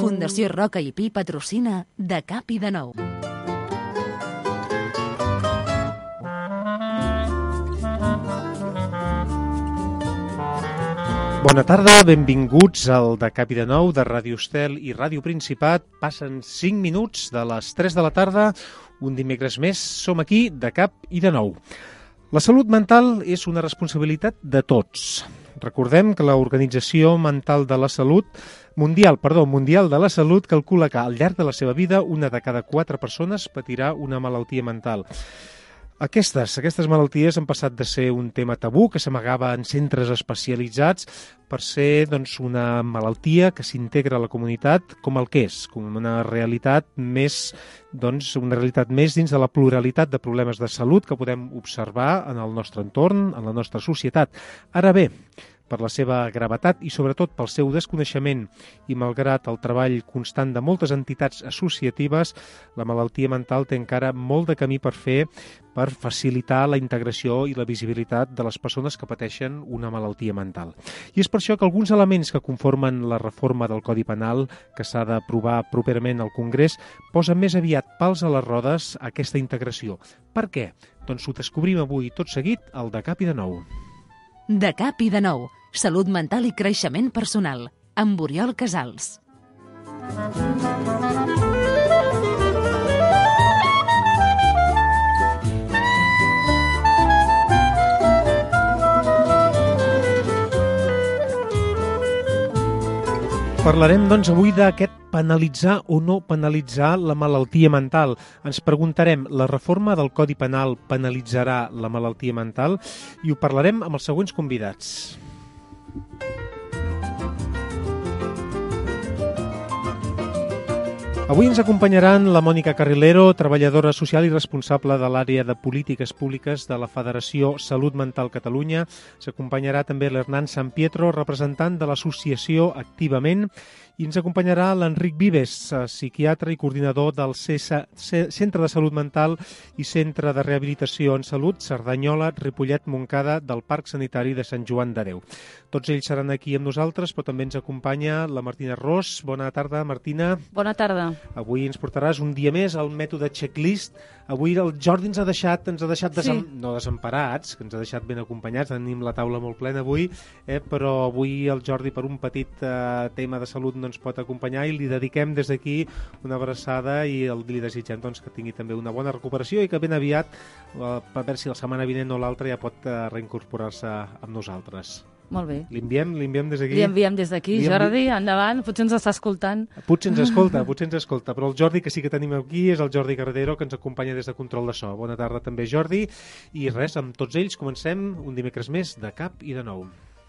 Fundació Roca i Pi patrocina De Cap i de Nou. Bona tarda, benvinguts al De Cap i de Nou de Ràdio Estel i Ràdio Principat. Passen 5 minuts de les 3 de la tarda, un dimecres més. Som aquí, De Cap i de Nou. La salut mental és una responsabilitat de tots. Recordem que l'Organització Mundial de la Salut calcula que al llarg de la seva vida una de cada 4 persones patirà una malaltia mental. Aquestes malalties han passat de ser un tema tabú que s'amagava en centres especialitzats per ser una malaltia que s'integra a la comunitat com el que és, com una realitat més dins de la pluralitat de problemes de salut que podem observar en el nostre entorn, en la nostra societat. Ara bé, per la seva gravetat i sobretot pel seu desconeixement i malgrat el treball constant de moltes entitats associatives, la malaltia mental té encara molt de camí per fer per facilitar la integració i la visibilitat de les persones que pateixen una malaltia mental. I és per això que alguns elements que conformen la reforma del Codi Penal, que s'ha d'aprovar properament al Congrés, posen més aviat pals a les rodes a aquesta integració. Per què? Doncs ho descobrim avui tot seguit al De Cap i de Nou. De Cap i de Nou, salut mental i creixement personal, amb Oriol Casals. Parlarem, avui d'aquest penalitzar o no penalitzar la malaltia mental. Ens preguntarem, la reforma del Codi Penal penalitzarà la malaltia mental? I ho parlarem amb els següents convidats. Avui ens acompanyaran la Mònica Carrilero, treballadora social i responsable de l'àrea de polítiques públiques de la Federació Salut Mental Catalunya. S'acompanyarà també l'Hernán San Pietro, representant de l'associació Activament, i ens acompanyarà l'Enric Vives, psiquiatre i coordinador del Centre de Salut Mental i Centre de Rehabilitació en Salut Cerdanyola, Ripollet, Montcada, del Parc Sanitari de Sant Joan de Déu. Tots ells seran aquí amb nosaltres, però també ens acompanya la Martina Ros. Bona tarda, Martina. Bona tarda. Avui ens portaràs un dia més al mètode checklist. Avui el Jordi ens ha deixat no desemparats, que ens ha deixat ben acompanyats. Tenim la taula molt plena avui, però avui el Jordi, per un petit tema de salut, no ens pot acompanyar i li dediquem des d'aquí una abraçada i li desitgem que tingui també una bona recuperació i que ben aviat, per veure si la setmana vinent o l'altra, ja pot reincorporar-se amb nosaltres. Molt bé. Li enviem des d'aquí? Li enviem des d'aquí. Jordi, endavant, potser ens està escoltant. Potser ens escolta, però el Jordi que sí que tenim aquí és el Jordi Carretero, que ens acompanya des de Control de So. Bona tarda també, Jordi. I res, amb tots ells comencem un dimecres més de Cap i de Nou.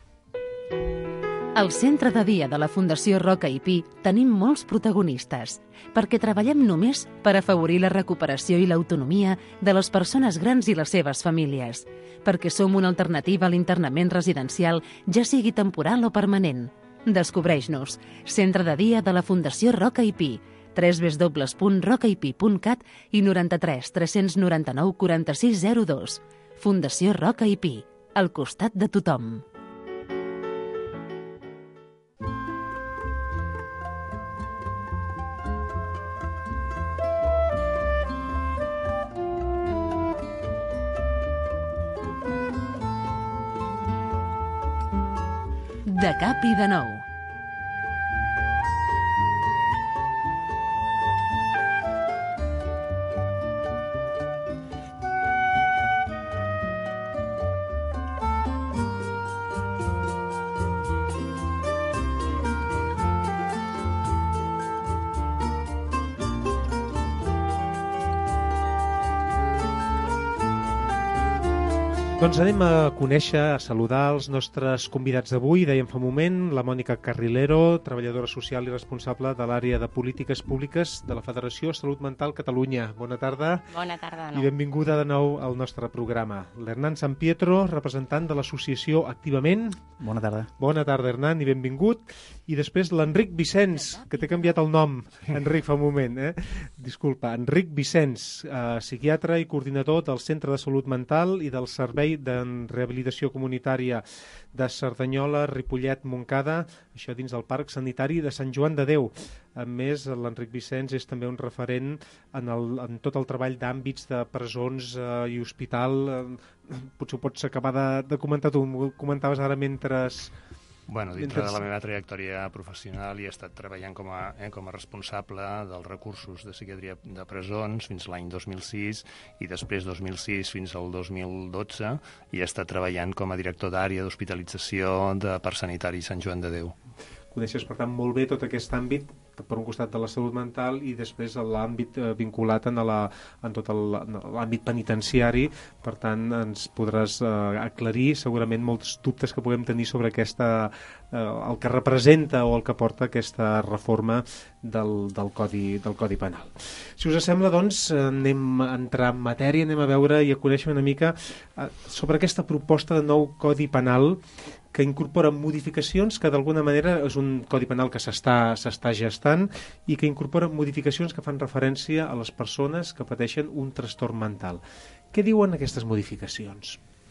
Al centre de dia de la Fundació Roca i Pi tenim molts protagonistes, perquè treballem només per afavorir la recuperació i l'autonomia de les persones grans i les seves famílies, perquè som una alternativa a l'internament residencial, ja sigui temporal o permanent. Descobreix-nos. Centre de dia de la Fundació Roca i Pi, www.rocaipi.cat i 93 399 4602. Fundació Roca i Pi, al costat de tothom. De Cap i de Nou. Doncs anem a conèixer, a saludar els nostres convidats d'avui. Dèiem fa un moment, la Mònica Carrilero, treballadora social i responsable de l'àrea de polítiques públiques de la Federació Salut Mental Catalunya. Bona tarda. Bona tarda. I benvinguda de nou al nostre programa. L'Hernán San Pietro, representant de l'associació Activament. Bona tarda. Bona tarda, Hernán, i benvingut. I després l'Enric Vicenç, que t'he canviat el nom, Enric, fa un moment. Disculpa, Enric Vicenç, psiquiatre i coordinador del Centre de Salut Mental i del Servei Espai de Rehabilitació Comunitària de Cerdanyola, Ripollet, Montcada, això dins del Parc Sanitari de Sant Joan de Déu. A més, l'Enric Vicenç és també un referent en tot el treball d'àmbits de presons i hospital. Potser ho pots acabar de comentar tu, m'ho comentaves ara mentre... Bueno, dintre de la meva trajectòria professional he estat treballant com a responsable dels recursos de psiquiatria de presons fins l'any 2006 i després 2006 fins al 2012 i he estat treballant com a director d'àrea d'hospitalització de Parc Sanitari Sant Joan de Déu. Coneixes, per tant, molt bé tot aquest àmbit, per un costat de la salut mental i després l'àmbit vinculat en tot l'àmbit penitenciari. Per tant, ens podràs aclarir segurament molts dubtes que puguem tenir sobre el que representa o el que porta aquesta reforma del Codi Penal. Si us sembla, doncs, anem a entrar en matèria, anem a veure i a conèixer una mica sobre aquesta proposta de nou Codi Penal que incorpora modificacions que d'alguna manera és un codi penal que s'està gestant i que incorpora modificacions que fan referència a les persones que pateixen un trastorn mental. Què diuen aquestes modificacions?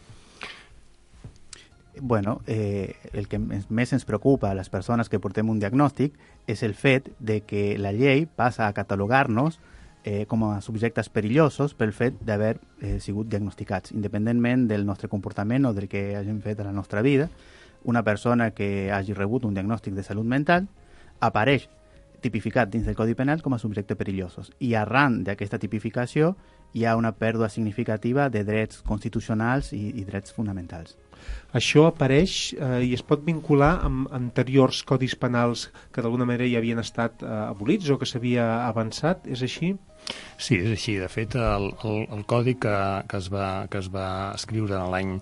Bueno, el que més ens preocupa a les persones que portem un diagnòstic és el fet de que la llei passa a catalogar-nos com a subjectes perillosos pel fet d'haver sigut diagnosticats, independentment del nostre comportament o del que hagin fet a la nostra vida. Una persona que hagi rebut un diagnòstic de salut mental apareix tipificat dins del Codi Penal com a subjecte perillosos i arran d'aquesta tipificació hi ha una pèrdua significativa de drets constitucionals i drets fonamentals. Això apareix i es pot vincular amb anteriors codis penals que d'alguna manera ja havien estat abolits o que s'havia avançat, és així? Sí, és així. De fet, el codi que es va escriure en l'any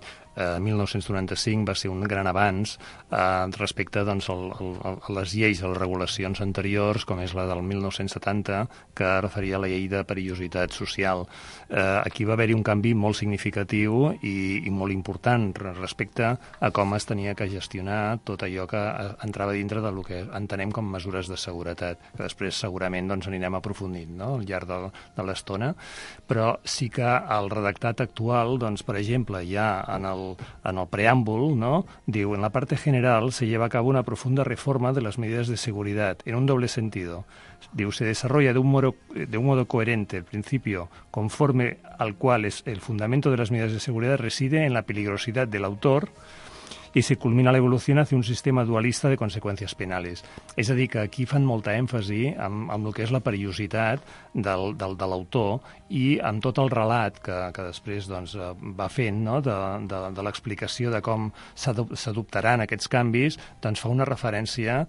1995 va ser un gran avanç respecte doncs, a les lleis, a les regulacions anteriors, com és la del 1970, que referia a la llei de perillositat social. Aquí va haver-hi un canvi molt significatiu i molt important respecte a com es tenia que gestionar tot allò que entrava dintre del que entenem com mesures de seguretat, que després segurament doncs, anirem aprofundint, no?, al llarg de l'estona, però sí que el redactat actual, doncs, per exemple, ja en el preàmbul, ¿no?, diu, en la parte general se lleva a cabo una profunda reforma de las medidas de seguridad, en un doble sentido. Diu, se desarrolla de un modo coherente el principio conforme al cual el fundamento de las medidas de seguridad reside en la peligrosidad del autor i se culmina la evolució hacia un sistema dualista de conseqüències penales. És a dir, que aquí fan molta èmfasi amb el que és la perillositat de l'autor i amb tot el relat que després doncs, va fent, no?, de l'explicació de com s'adoptaran aquests canvis, doncs fa una referència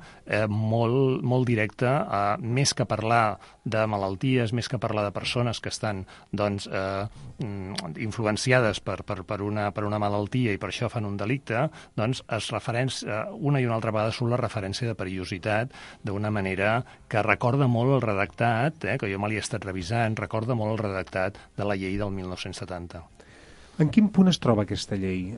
molt directa, més que parlar de malalties, més que parlar de persones que estan doncs, influenciades per una malaltia i per això fan un delicte, doncs es una i una altra vegada surt la referència de perillositat d'una manera que recorda molt el redactat, que jo me l'he estat revisant, recorda molt el redactat de la llei del 1970. En quin punt es troba aquesta llei?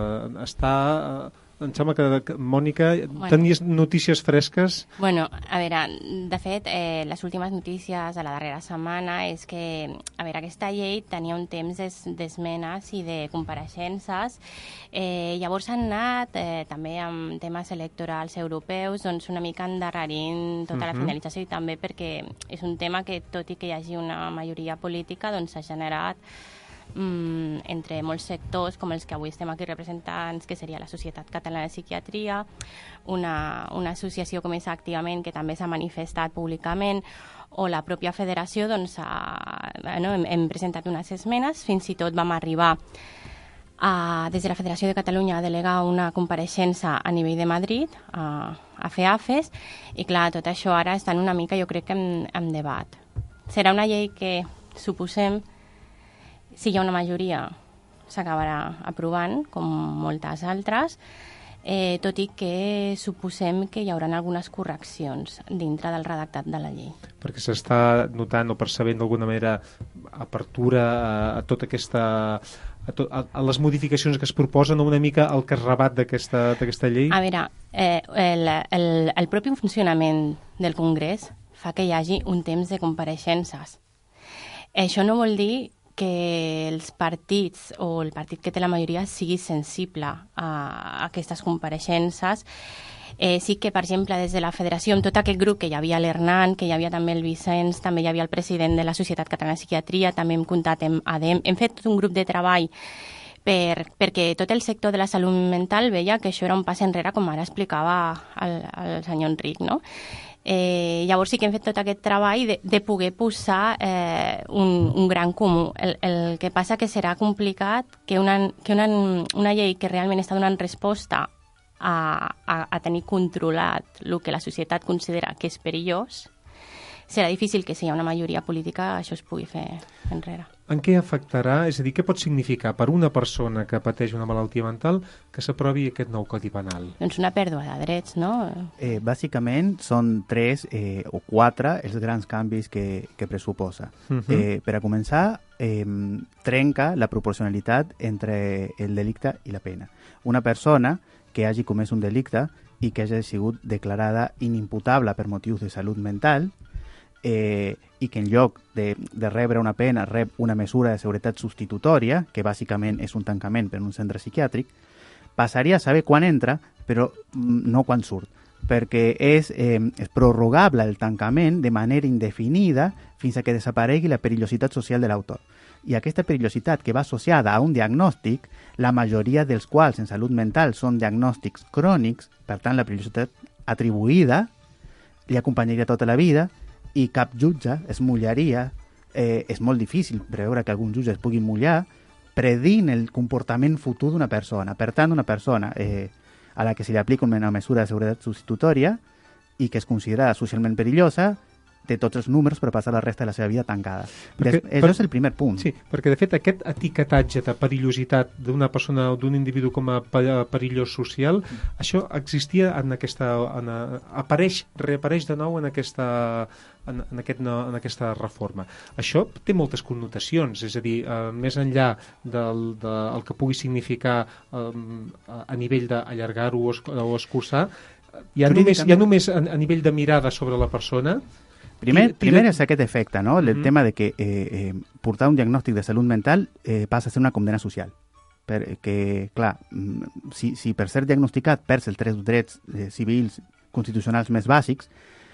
Em sembla que, Mònica, tenies notícies fresques? Bueno, a veure, de fet, les últimes notícies de la darrera setmana és que, a veure, aquesta llei tenia un temps d'esmenes i de compareixences. Llavors han anat, també amb temes electorals europeus, doncs una mica endarrerint tota la finalització i també perquè és un tema que, tot i que hi hagi una majoria política, doncs s'ha generat entre molts sectors, com els que avui estem aquí representants, que seria la Societat Catalana de Psiquiatria, una associació com és Activament, que també s'ha manifestat públicament, o la pròpia federació, doncs hem presentat unes esmenes, fins i tot vam arribar des de la Federació de Catalunya a delegar una compareixença a nivell de Madrid, a FEAFES, i clar, tot això ara està una mica, jo crec que en debat. Serà una llei que, suposem, si hi ha una majoria, s'acabarà aprovant, com moltes altres, tot i que suposem que hi haurà algunes correccions dintre del redactat de la llei. Perquè s'està notant o percebent d'alguna manera apertura a tota aquesta... a les modificacions que es proposen, una mica el que es rebat d'aquesta llei? A veure, el propi funcionament del Congrés fa que hi hagi un temps de compareixences. Això no vol dir que els partits o el partit que té la majoria sigui sensible a aquestes compareixences. Sí que, per exemple, des de la federació, amb tot aquest grup que hi havia l'Hernan, que hi havia també el Vicenç, també hi havia el president de la Societat Catalana de Psiquiatria, també hem comptat amb ADEM, hem fet un grup de treball perquè tot el sector de la salut mental veia que això era un pas enrere, com ara explicava el senyor Enric, no? Llavors sí que hem fet tot aquest treball de poder posar un gran comú. El que passa que serà complicat que una llei que realment està donant resposta a tenir controlat el que la societat considera que és perillós, serà difícil que si hi ha una majoria política això es pugui fer enrere. En què afectarà, és a dir, què pot significar per una persona que pateix una malaltia mental que s'aprovi aquest nou Codi Penal? Doncs una pèrdua de drets, no? Bàsicament són 3 o 4 els grans canvis que pressuposa. Per a començar, trenca la proporcionalitat entre el delicte i la pena. Una persona que hagi comès un delicte i que hagi sigut declarada inimputable per motius de salut mental i que en lloc de rebre una pena rep una mesura de seguretat substitutòria, que bàsicament és un tancament per un centre psiquiàtric, passaria a saber quan entra, però no quan surt, perquè és prorrogable el tancament de manera indefinida fins a que desaparegui la perillositat social de l'autor. I aquesta perillositat que va associada a un diagnòstic, la majoria dels quals en salut mental són diagnòstics crònics, per tant la perillositat atribuïda li acompanyaria tota la vida i cap jutge es mullaria, és molt difícil preveure que algun jutge es pugui mullar predint el comportament futur d'una persona. Per tant, una persona a la que se li aplica una mesura de seguretat substitutòria i que és considerada socialment perillosa té tots els números per passar la resta de la seva vida tancada. Això és el primer punt. Sí, perquè de fet aquest etiquetatge de perillositat d'una persona o d'un individu com a perillós social, això existia en aquesta... reapareix de nou en aquesta reforma. Això té moltes connotacions, és a dir, més enllà del que pugui significar a nivell d'allargar-ho o escurçar, ja només a nivell de mirada sobre la persona. Primer és aquest efecte, no? El tema de que portar un diagnòstic de salut mental passa a ser una condena social. Perquè, clar, si per ser diagnosticat perds els 3 drets civils constitucionals més bàsics,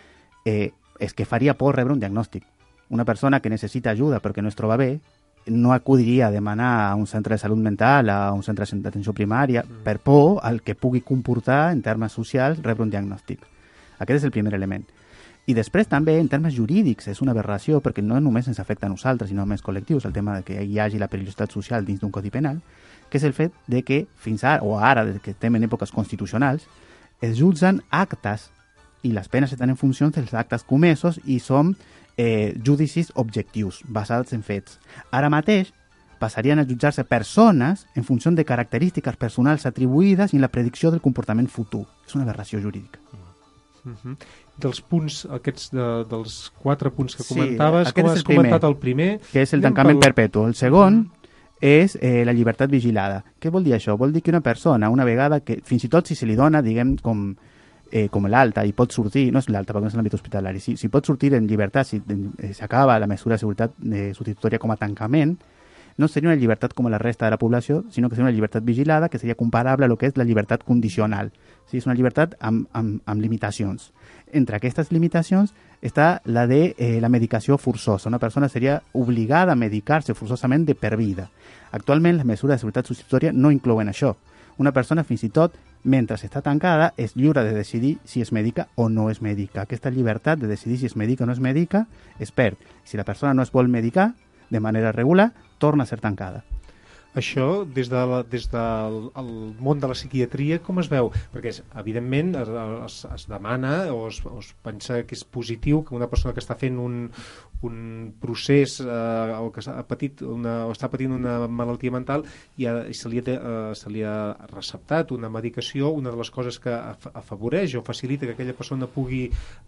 és que faria por rebre un diagnòstic. Una persona que necessita ajuda perquè no es troba bé no acudiria a demanar a un centre de salut mental, a un centre d'atenció primària, per por al que pugui comportar en termes socials rebre un diagnòstic. Aquest és el primer element. I després també, en termes jurídics, és una aberració perquè no només ens afecta a nosaltres, sinó a més col·lectius, el tema de que hi hagi la perillositat social dins d'un codi penal, que és el fet de que fins ara, o ara, des que estem en èpoques constitucionals, es jutgen actes i les penes estan en funció dels actes comesos i són judicis objectius, basats en fets. Ara mateix passarien a jutjar-se persones en funció de característiques personals atribuïdes i en la predicció del comportament futur. És una aberració jurídica. Dels punts aquests dels 4 punts que comentaves, com has comentat el primer, que és el tancament perpetu. El segon és la llibertat vigilada. Què vol dir això? Vol dir que una persona, una vegada que fins i tot si se li dona, diguem, com l'alta i pot sortir, no és l'alta perquè no és l'àmbit hospitalari, si pot sortir en llibertat, si s'acaba la mesura de seguretat substitutòria com a tancament, no seria una llibertat com la resta de la població, sinó que seria una llibertat vigilada que seria comparable a lo que és la llibertat condicional. Sí, és una llibertat amb limitacions. Entre aquestes limitacions està la de la medicació forçosa. Una persona seria obligada a medicar-se forçosament de per vida. Actualment, les mesures de seguretat substitutòria no inclouen això. Una persona, fins i tot, mentre està tancada, és lliure de decidir si es medica o no es medica. Aquesta llibertat de decidir si es medica o no es medica es perd. Si la persona no es vol medicar de manera regular, torna a ser tancada. Això, des del món de la psiquiatria, com es veu? Perquè, evidentment, es demana o es pensa que és positiu que una persona que està fent un procés o que està patint una malaltia mental i se li ha receptat una medicació, una de les coses que afavoreix o facilita que aquella persona pugui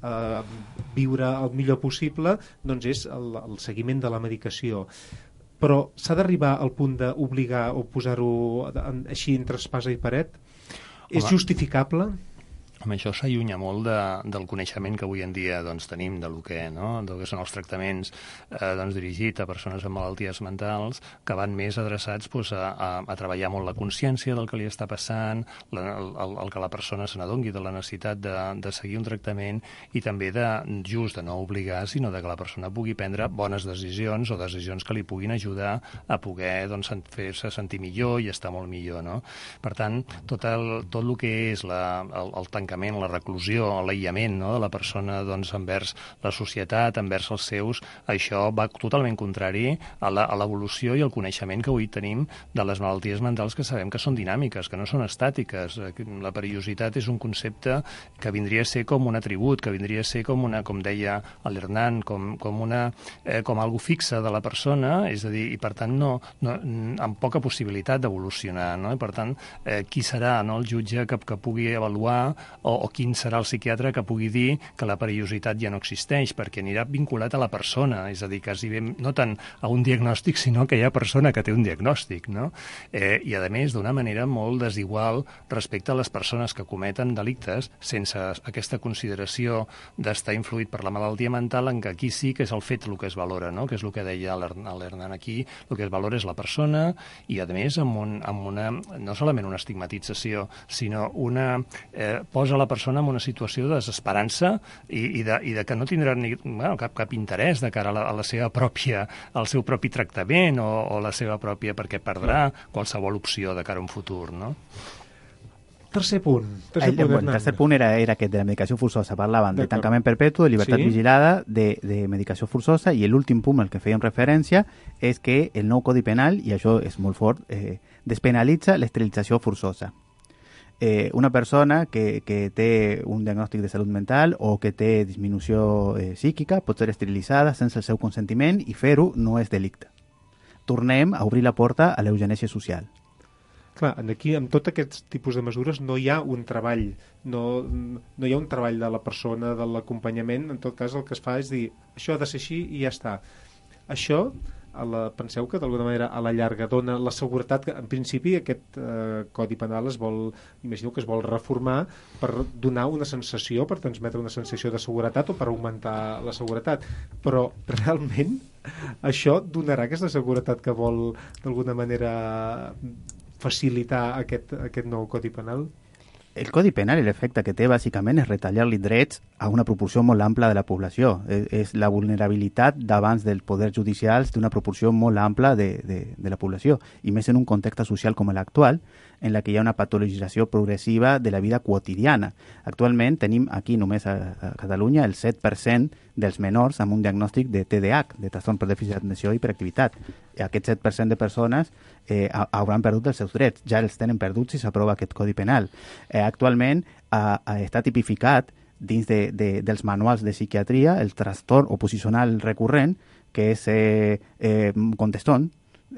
viure el millor possible, doncs és el seguiment de la medicació. Però s'ha d'arribar al punt d'obligar o posar-ho així entre espasa i paret? És justificable? això s'allunya molt del coneixement que avui en dia doncs, tenim del que són els tractaments dirigits a persones amb malalties mentals, que van més adreçats a treballar molt la consciència del que li està passant, el que la persona se n'adongui de la necessitat de seguir un tractament i també de no obligar, sinó que la persona pugui prendre bones decisions o decisions que li puguin ajudar a poder fer-se sentir millor i estar molt millor. No? Per tant, tot el que és el tancament, la reclusió, l'aïllament de la persona envers la societat, envers els seus, això va totalment contrari a l'evolució i al coneixement que avui tenim de les malalties mentals, que sabem que són dinàmiques, que no són estàtiques. La perillositat és un concepte que vindria a ser com un atribut, que vindria a ser com deia l'Hernán, com algo fixe de la persona, és a dir, i per tant amb poca possibilitat d'evolucionar. No? I per tant, qui serà el jutge que pugui avaluar o quin serà el psiquiatre que pugui dir que la perillositat ja no existeix, perquè anirà vinculat a la persona, és a dir, quasi bé, no tant a un diagnòstic, sinó que hi ha persona que té un diagnòstic, no? I, a més, d'una manera molt desigual respecte a les persones que cometen delictes sense aquesta consideració d'estar influït per la malaltia mental, en què aquí sí que és el fet el que es valora, no? Que és el que deia l'Hernán aquí, el que es valora és la persona i, a més, amb una no solament una estigmatització, sinó posa la persona en una situació de desesperança i de que no tindrà cap interès de cara a la seva al seu propi tractament o la seva pròpia, perquè perdrà qualsevol opció de cara a un futur, no? Tercer punt. El tercer punt era aquest, de la medicació forçosa. Parlaven de tancament perpetu, de llibertat vigilada, de medicació forçosa, i l'últim punt al que fèiem referència és que el nou Codi Penal, i això és molt fort, despenalitza l'esterilització forçosa. Una persona que té un diagnòstic de salut mental o que té disminució psíquica pot ser esterilitzada sense el seu consentiment i fer-ho no és delicte. Tornem a obrir la porta a l'eugenèsia social. Clar, aquí, amb tots aquests tipus de mesures, no hi ha un treball, no hi ha un treball de la persona, de l'acompanyament. En tot cas, el que es fa és dir, això ha de ser així i ja està. Això, penseu que d'alguna manera a la llarga dona la seguretat que, en principi, aquest Codi Penal imagineu que es vol reformar per donar una sensació, per transmetre una sensació de seguretat o per augmentar la seguretat. Però, realment, això donarà aquesta seguretat que vol, d'alguna manera, facilitar aquest nou Codi Penal? El Codi Penal, l'efecte que té bàsicament és retallar-li drets a una proporció molt ampla de la població. És la vulnerabilitat davant dels poders judicials d'una proporció molt ampla de la població, i més en un context social com l'actual, en la que hi ha una patologització progressiva de la vida quotidiana. Actualment tenim aquí només a Catalunya el 7% dels menors amb un diagnòstic de TDAH, de trastorn per dèficit d'atenció i hiperactivitat. I aquest 7% de persones hauran perdut els seus drets, ja els tenen perduts si s'aprova aquest Codi Penal. Actualment està tipificat dins dels manuals de psiquiatria el trastorn oposicional recurrent, que és conteston,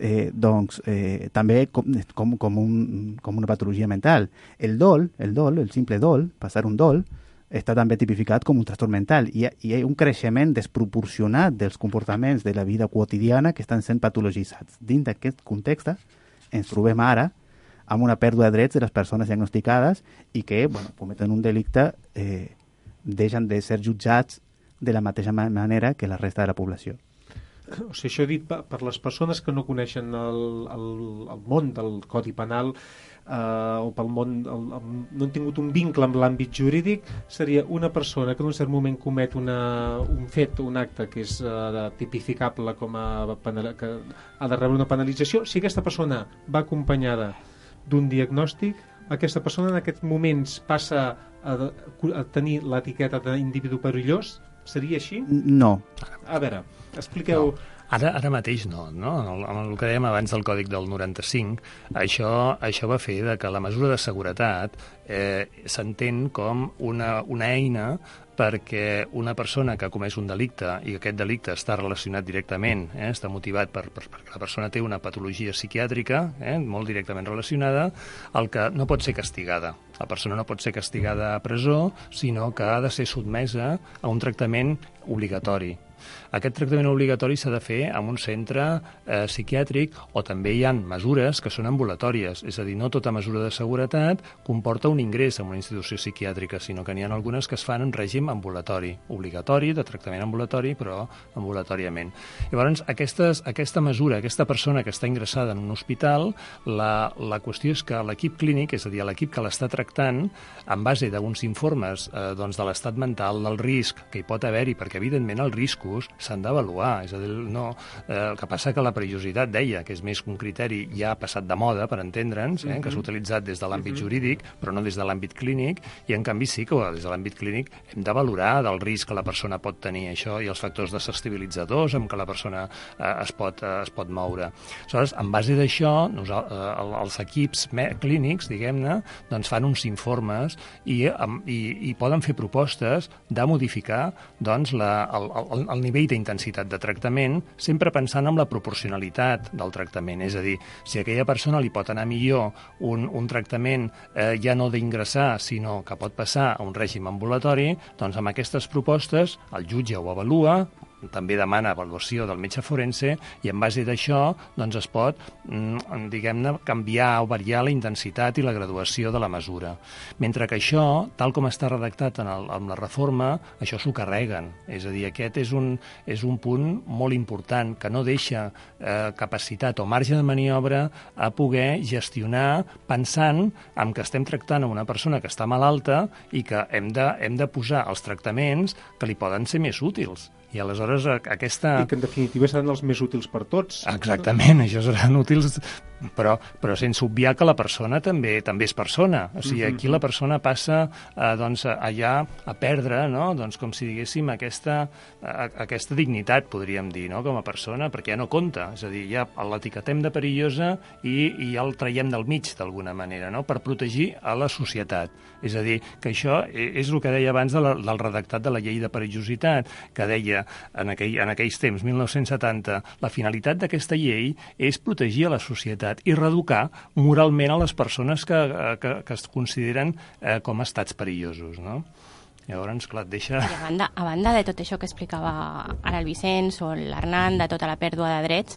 també com una patologia mental. El dol, el simple dol, passar un dol, està també tipificat com un trastorn mental, i hi ha un creixement desproporcionat dels comportaments de la vida quotidiana que estan sent patologitzats. Dins d'aquest context ens trobem ara amb una pèrdua de drets de les persones diagnosticades i que, cometen un delicte, deixen de ser jutjats de la mateixa manera que la resta de la població. O sigui, això dit per les persones que no coneixen el món del Codi Penal o pel món, no han tingut un vincle amb l'àmbit jurídic, seria una persona que en un cert moment comet un fet, un acte que és tipificable com que ha de rebre una penalització. Si aquesta persona va acompanyada d'un diagnòstic, aquesta persona en aquests moments passa a tenir l'etiqueta d'individu perillós. Seria així? No. A veure, expliqueu... No. Ara mateix no. Amb el que dèiem abans del Còdic del 95, això va fer que la mesura de seguretat s'entén com una eina perquè una persona que ha comès un delicte i aquest delicte està relacionat directament, està motivat perquè la persona té una patologia psiquiàtrica molt directament relacionada, el que no pot ser castigada. La persona no pot ser castigada a presó, sinó que ha de ser sotmesa a un tractament obligatori. Aquest tractament obligatori s'ha de fer en un centre psiquiàtric, o també hi ha mesures que són ambulatòries, és a dir, no tota mesura de seguretat comporta un ingrés en una institució psiquiàtrica, sinó que n'hi ha algunes que es fan en règim ambulatori, obligatori, de tractament ambulatori, però ambulatòriament. Llavors, aquesta mesura, aquesta persona que està ingressada en un hospital, la qüestió és que l'equip clínic, és a dir, l'equip que l'està tractant, en base d'uns informes doncs de l'estat mental, del risc que hi pot haver-hi, perquè evidentment els riscos s'han d'avaluar, és a dir, el que passa que la perillositat, deia, que és més un criteri ja passat de moda, per entendre'ns, que s'ha utilitzat des de l'àmbit jurídic, però no des de l'àmbit clínic, i en canvi sí que des de l'àmbit clínic hem de valorar del risc que la persona pot tenir, això, i els factors desestabilitzadors amb què la persona es pot moure. Aleshores, en base d'això, els equips clínics, diguem-ne, doncs fan uns informes i poden fer propostes de modificar doncs, el nivell d'intensitat de tractament, sempre pensant en la proporcionalitat del tractament. És a dir, si a aquella persona li pot anar millor un tractament ja no d'ingressar, sinó que pot passar a un règim ambulatori, doncs amb aquestes propostes el jutge ho avalua, també demana avaluació del metge forense i en base d'això doncs es pot, diguem-ne, canviar o variar la intensitat i la graduació de la mesura. Mentre que això, tal com està redactat en la reforma, això s'ho carreguen. És a dir, aquest és un punt molt important que no deixa capacitat o marge de maniobra a poder gestionar pensant en que estem tractant amb una persona que està malalta i que hem de posar els tractaments que li poden ser més útils. I aleshores aquesta... I que en definitiva seran els més útils per tots. Exactament, això seran útils, però sense obviar que la persona també és persona. O sigui, aquí la persona passa doncs, allà a perdre, no? Doncs, com si diguéssim, aquesta dignitat, podríem dir, no? Com a persona, perquè ja no compta. És a dir, ja l'etiquetem de perillosa i ja el traiem del mig, d'alguna manera, no? Per protegir a la societat. És a dir, que això és el que deia abans del redactat de la llei de perillositat, que deia en aquells temps, 1970, la finalitat d'aquesta llei és protegir a la societat i reeducar moralment a les persones que es consideren com a estats perillosos, no? Llavors, clar, et deixa... I a banda de tot això que explicava ara el Vicenç o l'Hernán, de tota la pèrdua de drets,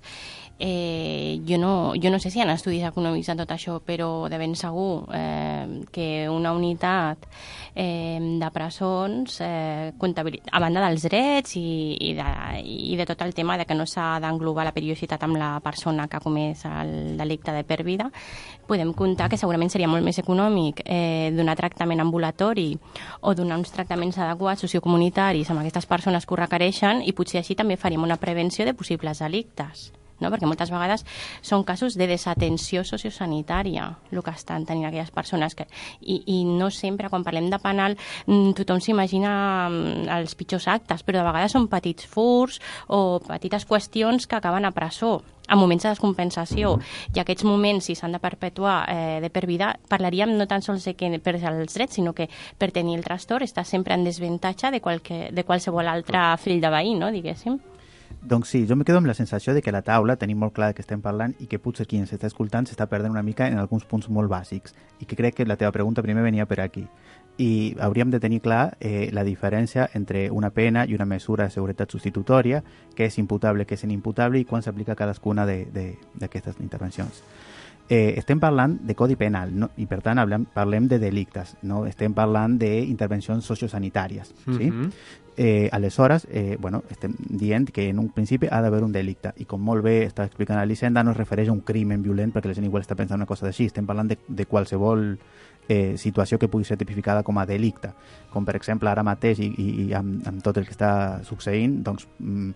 jo no sé si hi ha estudis econòmics en tot això, però de ben segur que una unitat de presons, a banda dels drets i de tot el tema de que no s'ha d'englobar la perillositat amb la persona que ha comès el delicte de per vida, podem comptar que segurament seria molt més econòmic donar tractament ambulatori o donar uns tractaments adequats sociocomunitaris amb aquestes persones que ho requereixen, i potser així també faríem una prevenció de possibles delictes. No? Perquè moltes vegades són casos de desatenció sociosanitària el que estan tenint aquelles persones i no sempre, quan parlem de penal, tothom s'imagina els pitjors actes, però de vegades són petits furts o petites qüestions que acaben a presó en moments de descompensació, i aquests moments, si s'han de perpetuar de per vida, parlaríem no tan sols de que per els drets, sinó que per tenir el trastorn està sempre en desavantatge de qualsevol altre fill de veí, no, diguéssim. Doncs sí, jo me quedo amb la sensació de que a la taula tenim molt clar de què estem parlant i que potser qui ens està escoltant s'està perdent una mica en alguns punts molt bàsics, i que crec que la teva pregunta primer venia per aquí. I hauríem de tenir clar la diferència entre una pena i una mesura de seguretat substitutòria, què és imputable, què és inimputable i quan s'aplica cadascuna d'aquestes intervencions. Estem parlant de codi penal, no? I per tant parlem de delictes, no? Estem parlant d'intervencions sociosanitàries, sí? Aleshores, estem dient que en un principi ha d'haver un delicte, i com molt bé està explicant Elisenda, no es refereix a un crimen violent, perquè la gent igual està pensant una cosa d'així. Estem parlant de qualsevol situació que pugui ser tipificada com a delicte, com per exemple ara mateix i amb tot el que està succeint, doncs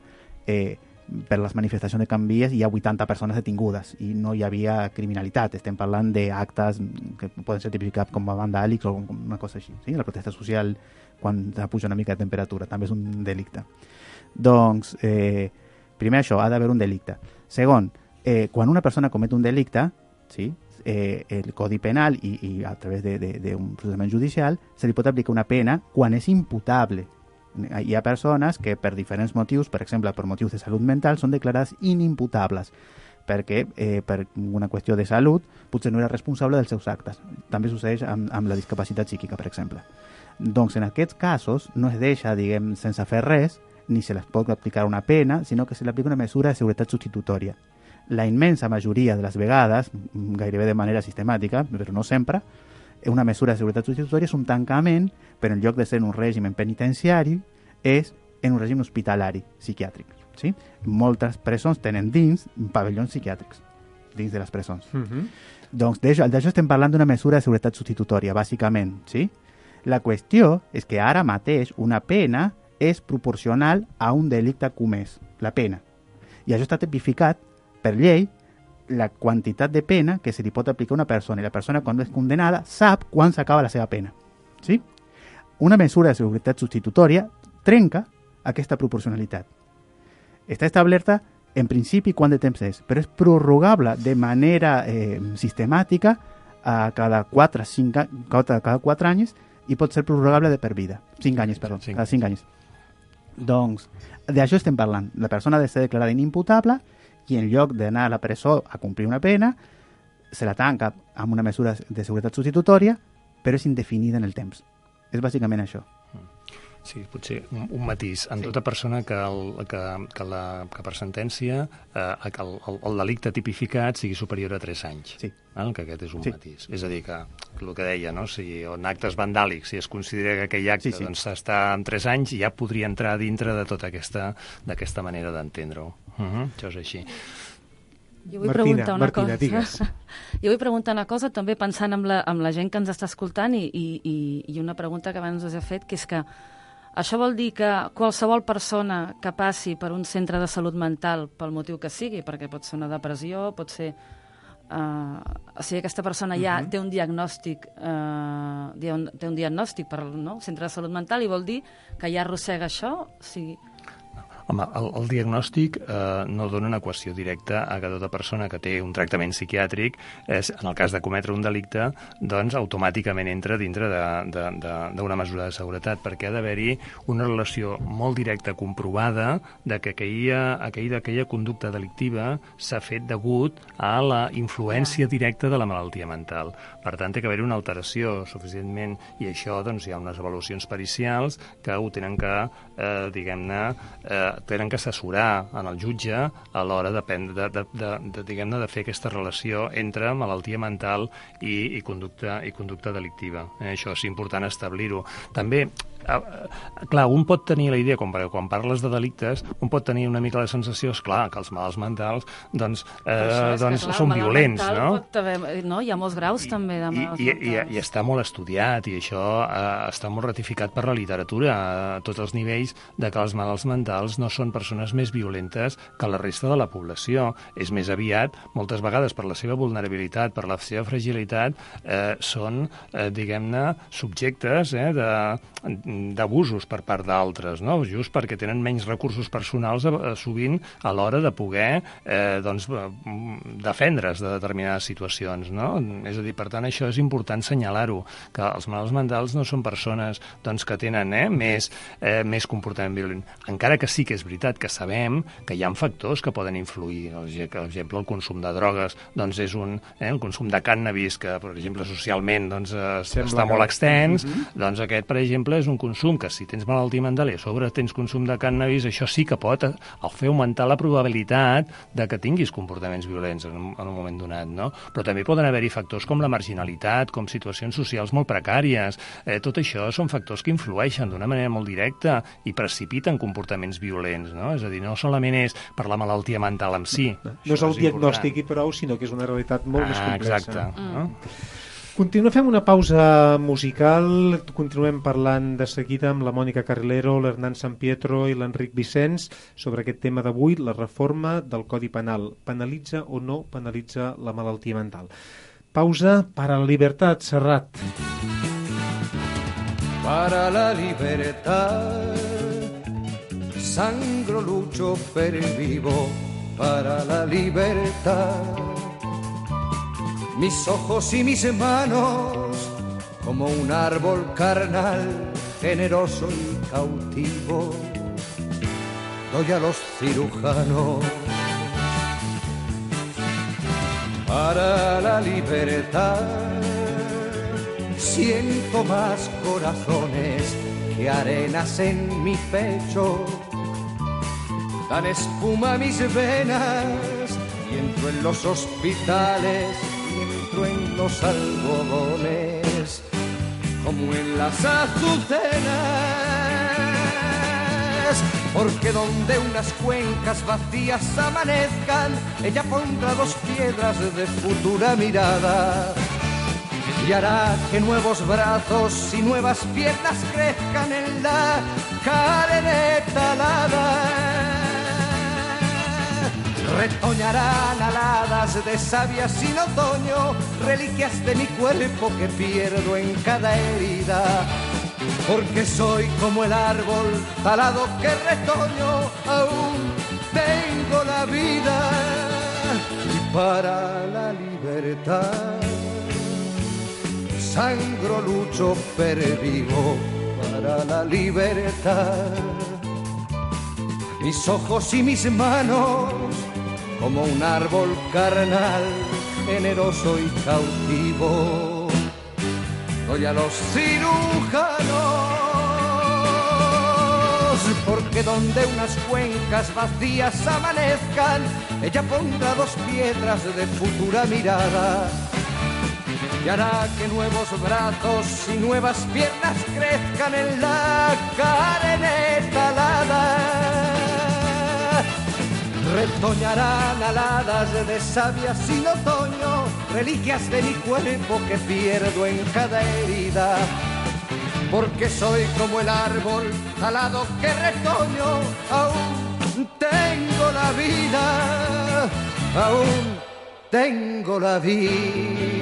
per les manifestacions de Can Vies hi ha 80 persones detingudes i no hi havia criminalitat. Estem parlant d'actes que poden ser tipificats com a vandàlics o una cosa així. Sí? La protesta social, quan puja una mica de temperatura, també és un delicte. Doncs, primer això, ha d'haver un delicte. Segon, quan una persona comet un delicte, sí, el Codi Penal i a través d'un procediment judicial se li pot aplicar una pena quan és imputable. Hi ha persones que per diferents motius, per exemple per motius de salut mental, són declarades inimputables. perquè per una qüestió de salut potser no era responsable dels seus actes. També succeeix amb la discapacitat psíquica, per exemple. Doncs en aquests casos no es deixa, diguem, sense fer res, ni se les pot aplicar una pena, sinó que se li aplica una mesura de seguretat substitutòria. La immensa majoria de les vegades, gairebé de manera sistemàtica, però no sempre, una mesura de seguretat substitutòria és un tancament, però en lloc de ser en un règim penitenciari, és en un règim hospitalari, psiquiàtric. Sí? Moltes presons tenen dins pavellons psiquiàtrics, dins de les presons. Doncs d'això estem parlant d'una mesura de seguretat substitutòria, bàsicament. Sí? La qüestió és que ara mateix una pena és proporcional a un delicte comès, la pena. I això està tipificat per llei, la quantitat de pena que se li pot aplicar a una persona, i la persona quan és condenada sap quan s'acaba la seva pena. Sí? Una mesura de seguretat substitutòria trenca aquesta proporcionalitat. Està establerta en principi quant de temps és, però és prorrogable de manera sistemàtica a cada 4 anys i pot ser prorrogable de per vida. 5 anys, perdó, cada 5 anys. Doncs d'això estem parlant. La persona ha de ser declarada inimputable i en lloc d'anar a la presó a complir una pena, se la tanca amb una mesura de seguretat substitutòria, però és indefinida en el temps. És bàsicament això. Sí, potser un matís. En tota persona que per sentència que el delicte tipificat sigui superior a 3 anys. Sí. Que aquest és un matís. És a dir, que el que deia, no? Si en actes vandàlics, si es considera que aquell acte doncs, està en 3 anys, ja podria entrar dintre de tota d'aquesta manera d'entendre-ho. Això és així. Jo vull preguntar una cosa. Digues. Jo vull preguntar una cosa, també pensant amb la gent que ens està escoltant i una pregunta que abans us he fet, que és que això vol dir que qualsevol persona que passi per un centre de salut mental, pel motiu que sigui, perquè pot ser una depressió, pot ser... o sigui, aquesta persona ja té un diagnòstic té un diagnòstic per centre de salut mental i vol dir que ja arrossega això? O sigui... Home, el diagnòstic no dona una equació directa a que tota persona que té un tractament psiquiàtric, en el cas de cometre un delicte, doncs automàticament entra dintre d'una mesura de seguretat, perquè ha d'haver-hi una relació molt directa comprovada de que aquella conducta delictiva s'ha fet degut a la influència directa de la malaltia mental. Per tant, té que haver-hi una alteració suficientment, i això doncs, hi ha unes avaluacions pericials que ho tenen que, diguem-ne, tenen que assessorar en el jutge a l'hora de fer aquesta relació entre malaltia mental i conducta delictiva. Això és important establir-ho. També, clar, un pot tenir la idea, quan parles de delictes, un pot tenir una mica la sensació, esclar, que els malalts mentals són violents, no? Hi ha molts graus també de malalts mentals. I està molt estudiat, i això està molt ratificat per la literatura a tots els nivells, de que els malalts mentals no són persones més violentes que la resta de la població. És més aviat, moltes vegades per la seva vulnerabilitat, per la seva fragilitat, són, diguem-ne, subjectes d'abusos per part d'altres, no? Just perquè tenen menys recursos personals sovint a l'hora de poder defendre's de determinades situacions, no? És a dir, per tant, això és important assenyalar-ho, que els malalts mentals no són persones que tenen més comportament violent. Encara que sí que és veritat que sabem que hi ha factors que poden influir. Per exemple, el consum de drogues és el consum de cànnabis, que, per exemple, socialment està molt extens, doncs aquest, per exemple, és un consum que si tens malaltia mental i a sobre tens consum de cànnabis, això sí que pot fer augmentar la probabilitat de que tinguis comportaments violents en un moment donat, no? Però també poden haver-hi factors com la marginalitat, com situacions socials molt precàries. Tot això són factors que influeixen d'una manera molt directa i precipiten comportaments violents, no? És a dir, no solament és per la malaltia mental en si. No és el diagnòstic i prou, sinó que és una realitat molt més complexa. Exacte. Fem una pausa musical, continuem parlant de seguida amb la Mònica Carrilero, l'Hernán San Pietro i l'Enric Vicenç sobre aquest tema d'avui, la reforma del Codi Penal. Penalitza o no penalitza la malaltia mental? Pausa para la libertad, Serrat. Para la libertad sangro, lucho, pervivo para la libertad. Mis ojos y mis manos, como un árbol carnal, generoso y cautivo, doy a los cirujanos. para la libertad. Siento más corazones que arenas en mi pecho. Dan espuma a mis venas y entro en los hospitales y entro en los algodones como en las azucenas. Porque donde unas cuencas vacías amanezcan, ella pondrá 2 piedras de futura mirada y hará que nuevos brazos y nuevas piernas crezcan en la carne talada. Retoñarán aladas de savia sin otoño, reliquias de mi cuerpo que pierdo en cada herida. Porque soy como el árbol talado que retoño, aún tengo la vida. Y para la libertad sangro, lucho, pervivo para la libertad. Mis ojos y mis manos como un árbol carnal, generoso y cautivo, doy a los cirujanos. Porque donde unas cuencas vacías amanezcan, ella pondrá 2 piedras de futura mirada y hará que nuevos brazos y nuevas piernas crezcan en la carne talada. Retoñarán aladas de savia sin otoño, reliquias de mi cuerpo que pierdo en cada herida. Porque soy como el árbol talado que retoño, aún tengo la vida, aún tengo la vida.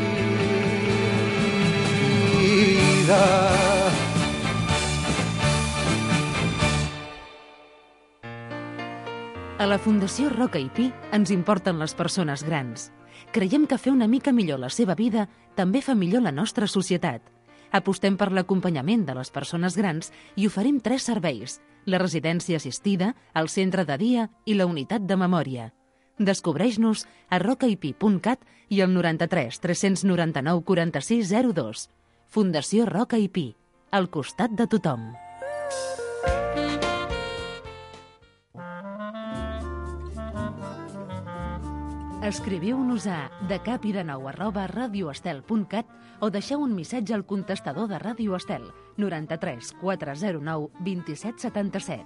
A la Fundació Roca i Pi ens importen les persones grans. Creiem que fer una mica millor la seva vida també fa millor la nostra societat. Apostem per l'acompanyament de les persones grans i oferim 3 serveis: la residència assistida, el centre de dia i la unitat de memòria. Descobreix-nos a rocaipi.cat i al 93 399 46 02. Fundació Roca i Pi, al costat de tothom. Escriviu-nos a decapidenou@radioestel.cat o deixeu un missatge al contestador de Ràdio Estel 93 409 27 77.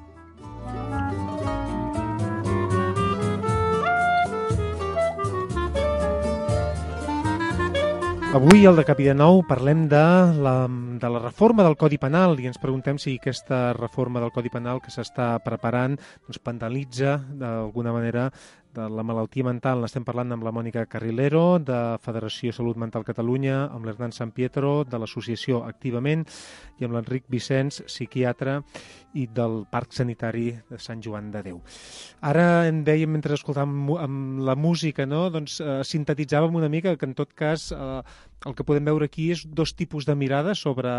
Avui al Decapi de Nou parlem de la reforma del Codi Penal i ens preguntem si aquesta reforma del Codi Penal que s'està preparant penalitza d'alguna manera de la malaltia mental. N'estem parlant amb la Mònica Carrilero, de Federació Salut Mental Catalunya, amb l'Hernán San Pietro, de l'associació Activament, i amb l'Enric Vicenç, psiquiatre, i del Parc Sanitari de Sant Joan de Déu. Ara en dèiem, mentre escoltàvem amb la música, no? Doncs sintetitzàvem una mica que en tot cas el que podem veure aquí és 2 tipus de mirada sobre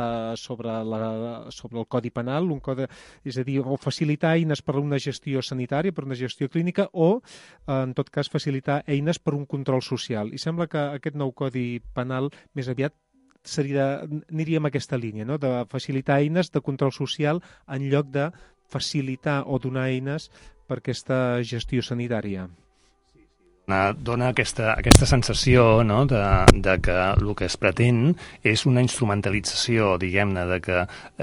el Codi Penal, és a dir, o facilitar eines per a una gestió sanitària, per a una gestió clínica, o en tot cas facilitar eines per a un control social. I sembla que aquest nou Codi Penal més aviat aniria en aquesta línia, no? De facilitar eines de control social en lloc de facilitar o donar eines per a aquesta gestió sanitària. Dona aquesta sensació, no?, de que el que es pretén és una instrumentalització, diguem-ne, de que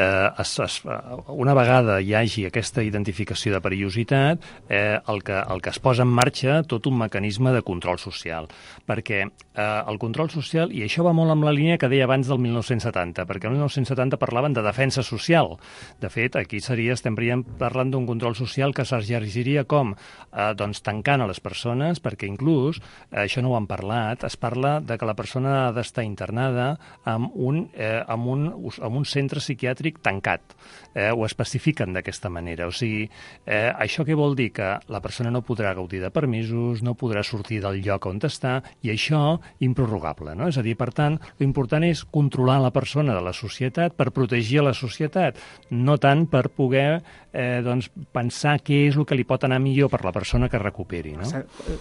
una vegada hi hagi aquesta identificació de perillositat, el que es posa en marxa tot un mecanisme de control social. Perquè el control social, i això va molt amb la línia que deia abans del 1970, perquè el 1970 parlaven de defensa social. De fet, aquí estem parlant d'un control social que s'exerciria com? Doncs tancant a les persones, perquè inclús, això no ho han parlat, es parla de que la persona ha d'estar internada en un centre psiquiàtric tancat. Ho especifiquen d'aquesta manera. O sigui, això què vol dir? Que la persona no podrà gaudir de permisos, no podrà sortir del lloc on està, i això improrrogable, no? És a dir, per tant, l'important és controlar la persona de la societat per protegir la societat, no tant per poder pensar què és el que li pot anar millor per la persona que recuperi, no? Pot haver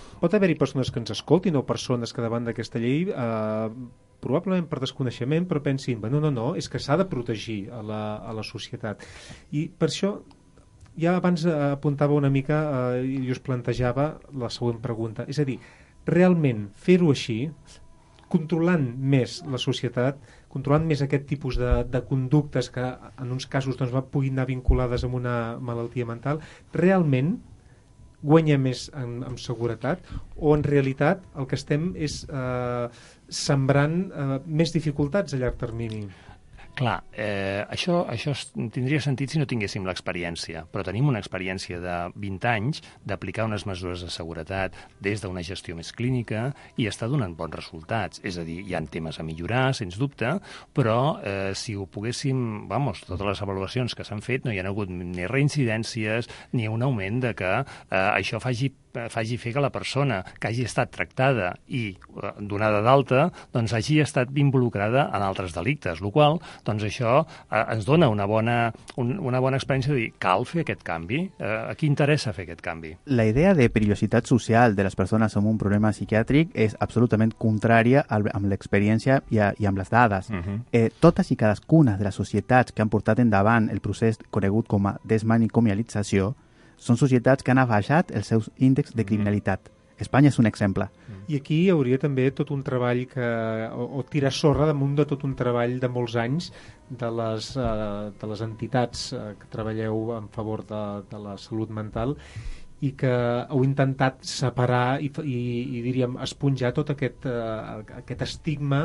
haver-hi persones que ens escoltin o persones que davant d'aquesta llei probablement per desconeixement, però pensin, no, és que s'ha de protegir a la societat. I per això ja abans apuntava una mica i us plantejava la següent pregunta. És a dir, realment fer-ho així, controlant més la societat, controlant més aquest tipus de conductes que en uns casos doncs, puguin anar vinculades amb una malaltia mental, realment guanya més en seguretat o en realitat el que estem és sembrant més dificultats a llarg termini? Clar, això tindria sentit si no tinguéssim l'experiència, però tenim una experiència de 20 anys d'aplicar unes mesures de seguretat des d'una gestió més clínica i està donant bons resultats. És a dir, hi ha temes a millorar, sens dubte, però si ho poguéssim, totes les avaluacions que s'han fet no hi ha hagut ni reincidències ni un augment de que això faci fer que la persona que hagi estat tractada i donada d'alta doncs hagi estat involucrada en altres delictes, el qual doncs això ens dona una bona experiència de dir, cal fer aquest canvi? A qui interessa fer aquest canvi? La idea de perillositat social de les persones amb un problema psiquiàtric és absolutament contrària amb l'experiència i amb les dades. Totes i cadascuna de les societats que han portat endavant el procés conegut com a desmanicomialització són societats que han abaixat els seus índexs de criminalitat. Espanya és un exemple. I aquí hi hauria també tot un treball o tirar sorra damunt de tot un treball de molts anys de les entitats que treballeu en favor de la salut mental i que heu intentat separar i diríem, esponjar tot aquest estigma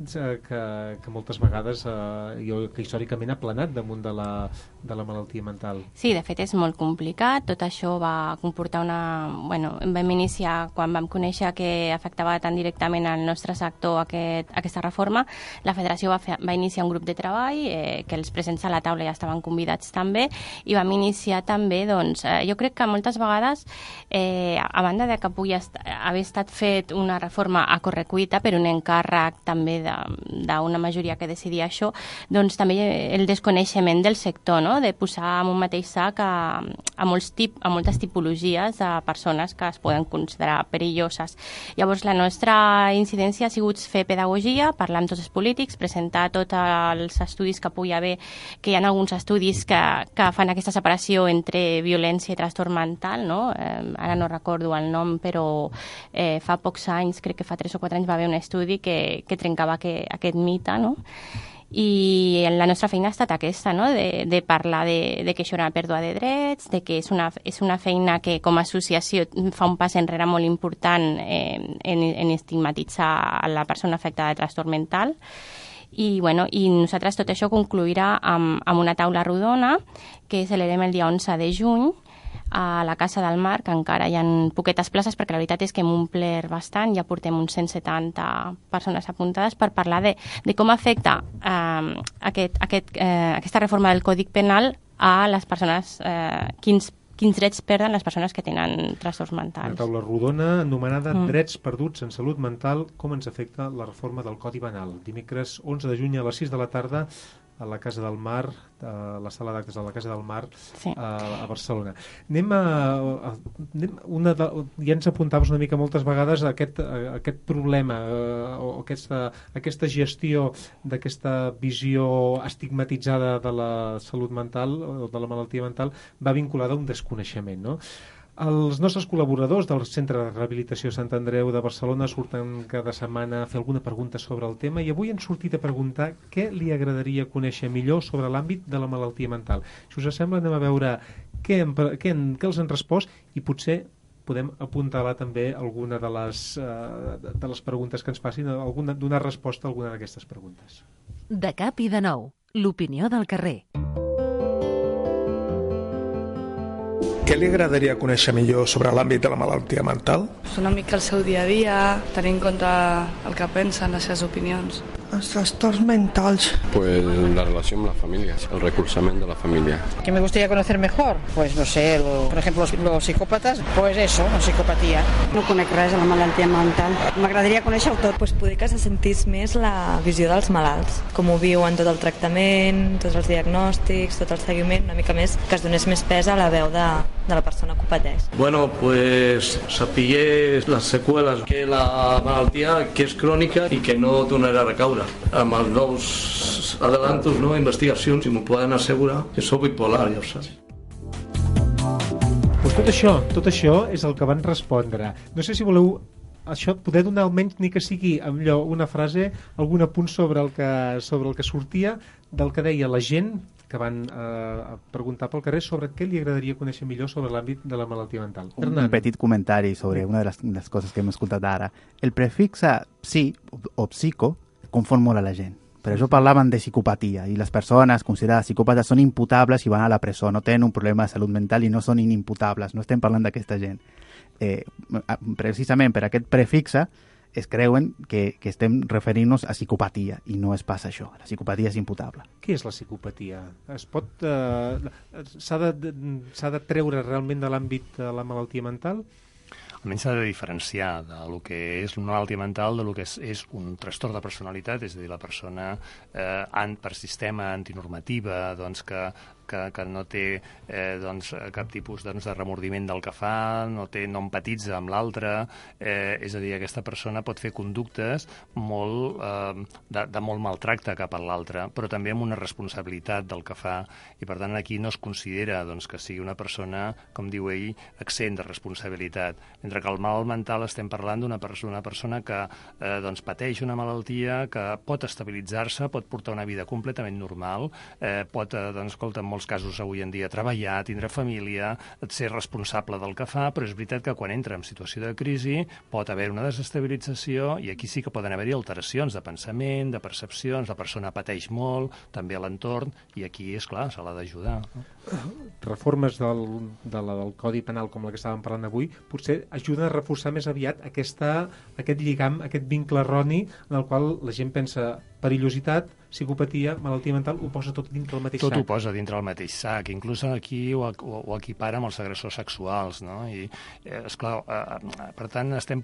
que moltes vegades que històricament ha planat damunt de la malaltia mental. Sí, de fet és molt complicat. Tot això va comportar vam iniciar, quan vam conèixer que afectava tan directament al nostre sector aquesta reforma, la Federació va iniciar un grup de treball que els presents a la taula ja estaven convidats també, i vam iniciar també, jo crec que moltes vegades a banda de que pugui haver estat fet una reforma a correcuita per un encàrrec també d'una majoria que decidia això, doncs també el desconeixement del sector, no? De posar en un mateix sac a moltes tipologies de persones que es poden considerar perilloses. Llavors la nostra incidència ha sigut fer pedagogia, parlar amb tots els polítics, presentar tots els estudis que pugui haver, que hi ha alguns estudis que fan aquesta separació entre violència i trastorn mental, no? Ara no recordo el nom, però fa pocs anys, crec que fa 3 o 4 anys va haver un estudi que trencava aquest mite, no? I la nostra feina ha estat aquesta, no? De parlar de que això era una pèrdua de drets, de que és una feina que com a associació fa un pas enrere molt important en estigmatitzar a la persona afectada de trastorn mental. I nosaltres tot això concluirà amb una taula rodona que celebrem el dia 11 de juny a la Casa del Mar, que encara hi ha poquetes places, perquè la veritat és que hem omplert bastant, ja portem uns 170 persones apuntades per parlar de com afecta aquesta reforma del Codi Penal a les persones, quins drets perden les persones que tenen trastorns mentals. Una taula rodona anomenada Drets perduts en salut mental, com ens afecta la reforma del Codi Penal. Dimecres 11 de juny a les 6 de la tarda a la Casa del Mar, a la sala d'actes de la Casa del Mar, sí, a Barcelona. Ja ens apuntaves una mica moltes vegades aquest problema o aquesta gestió d'aquesta visió estigmatitzada de la salut mental o de la malaltia mental va vinculada a un desconeixement, no? Els nostres col·laboradors del Centre de Rehabilitació Sant Andreu de Barcelona surten cada setmana a fer alguna pregunta sobre el tema i avui han sortit a preguntar què li agradaria conèixer millor sobre l'àmbit de la malaltia mental. Si us sembla, anem a veure què els han respost i potser podem apuntar-la també alguna de les preguntes que ens facin, donar resposta a alguna d'aquestes preguntes. De cap i de nou, l'opinió del carrer. Què li agradaria conèixer millor sobre l'àmbit de la malaltia mental? Una mica el seu dia a dia, tenir en compte el que pensen, les seves opinions. Els trastorns mentals. Pues la relación con la familia, el recursamiento de la familia. ¿Qué me gustaría conocer mejor? Pues no sé, por ejemplo, los psicòpates, pues eso, la psicopatía. No conec res de la malaltia mental. M'agradaria conèixer-ho tot. Pues poder que se sentís més la visió dels malalts, com ho viuen tot el tractament, tots els diagnòstics, tot el seguiment, una mica més, que es donés més pes a la veu de la persona que ho pateix. Bueno, pues sapigué les seqüeles, que la malaltia que és crònica i que no tornarà a recaure. Amb els nous adelantos, no, investigacions, i m'ho poden assegurar que sóc bipolar, ja ho saps. Pues tot això és el que van respondre. No sé si voleu això, poder donar almenys ni que sigui amb allò, una frase, algun apunt sobre el que sortia del que deia la gent que van preguntar pel carrer sobre què li agradaria conèixer millor sobre l'àmbit de la malaltia mental. Un petit comentari sobre una de les coses que hem escoltat ara. El prefix psi o psico confon molt a la gent. Per això parlaven de psicopatia i les persones considerades psicòpates són imputables i van a la presó, no tenen un problema de salut mental i no són inimputables, no estem parlant d'aquesta gent. Precisament per aquest prefixe es creuen que estem referint-nos a psicopatia i no és pas això, la psicopatia és imputable. Què és la psicopatia? S'ha de treure realment de l'àmbit de la malaltia mental? Almenys s'ha de diferenciar del que és una malaltia mental del que és un trastorn de personalitat, és a dir, la persona per sistema antinormativa, doncs que no té cap tipus de remordiment del que fa, no empatitza amb l'altre, és a dir, aquesta persona pot fer conductes de molt maltracte cap a l'altre, però també amb una responsabilitat del que fa, i per tant aquí no es considera que sigui una persona, com diu ell, exempt de responsabilitat, mentre que al mal mental estem parlant d'una persona que pateix una malaltia, que pot estabilitzar-se, pot portar una vida completament normal, pot, escolta, en molts casos avui en dia treballar, tindre família, ser responsable del que fa, però és veritat que quan entra en situació de crisi pot haver una desestabilització i aquí sí que poden haver-hi alteracions de pensament, de percepcions, la persona pateix molt, també a l'entorn, i aquí, és clar, se l'ha d'ajudar. Reformes del Codi Penal com la que estàvem parlant avui potser ajuden a reforçar més aviat aquest lligam, aquest vincle erroni en el qual la gent pensa perillositat, psicopatia, malaltia mental, ho posa tot dintre el mateix sac. Tot ho posa dintre el mateix sac, inclús aquí ho equipara amb els agressors sexuals, no? I, esclar, per tant, estem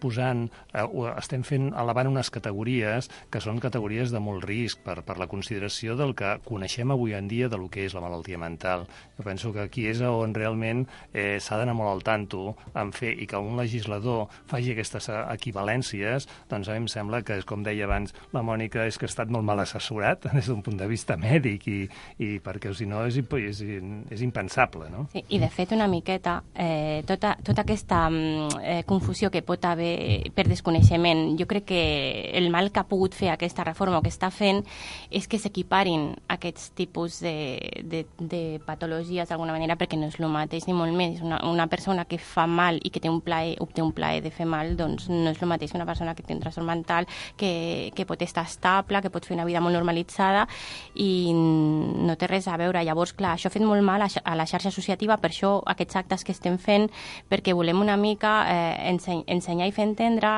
elevant unes categories que són categories de molt risc per la consideració del que coneixem avui en dia del que és la malaltia mental. Jo penso que aquí és on realment s'ha d'anar molt al tanto en fer i que un legislador faci aquestes equivalències, doncs a mi em sembla que, com deia abans la Mònica, és que ha estat molt mal assessorat des d'un punt de vista mèdic i perquè si no és impensable, no? Sí, i de fet una miqueta tota aquesta confusió que pot haver per desconeixement, jo crec que el mal que ha pogut fer aquesta reforma o que està fent és que s'equiparin aquests tipus de patologies d'alguna manera, perquè no és el mateix ni molt més. Una persona que fa mal i que obté un plaer de fer mal, doncs no és el mateix que una persona que té un trastorn mental, que pot estar estable, que pot fer una vida molt normalitzada i no té res a veure. Llavors, clar, això ha fet molt mal a la xarxa associativa, per això aquests actes que estem fent, perquè volem una mica ensenyar i fer entendre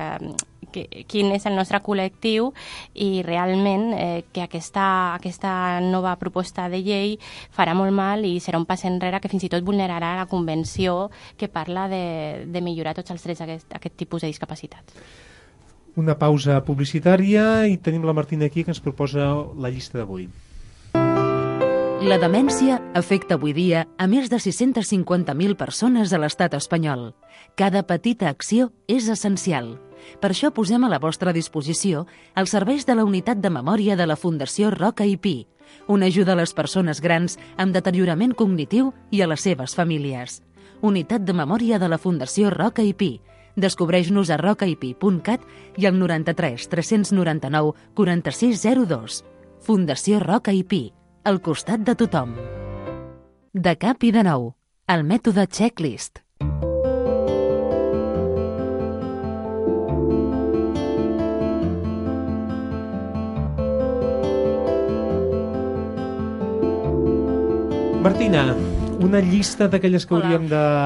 quin és el nostre col·lectiu i realment que aquesta nova proposta de llei farà molt mal i serà un pas enrere que fins i tot vulnerarà la convenció que parla de millorar tots els drets d'aquest tipus de discapacitats. Una pausa publicitària i tenim la Martina aquí que ens proposa la llista d'avui. La demència afecta avui dia a més de 650.000 persones a l'estat espanyol. Cada petita acció és essencial. Per això posem a la vostra disposició els serveis de la Unitat de Memòria de la Fundació Roca i Pi, una ajuda a les persones grans amb deteriorament cognitiu i a les seves famílies. Unitat de Memòria de la Fundació Roca i Pi. Descobreix-nos a rocaipi.cat i al 93 399 4602. Fundació Roca i Pi, al costat de tothom. De cap i de nou, el mètode Checklist. Martina, una llista d'aquelles que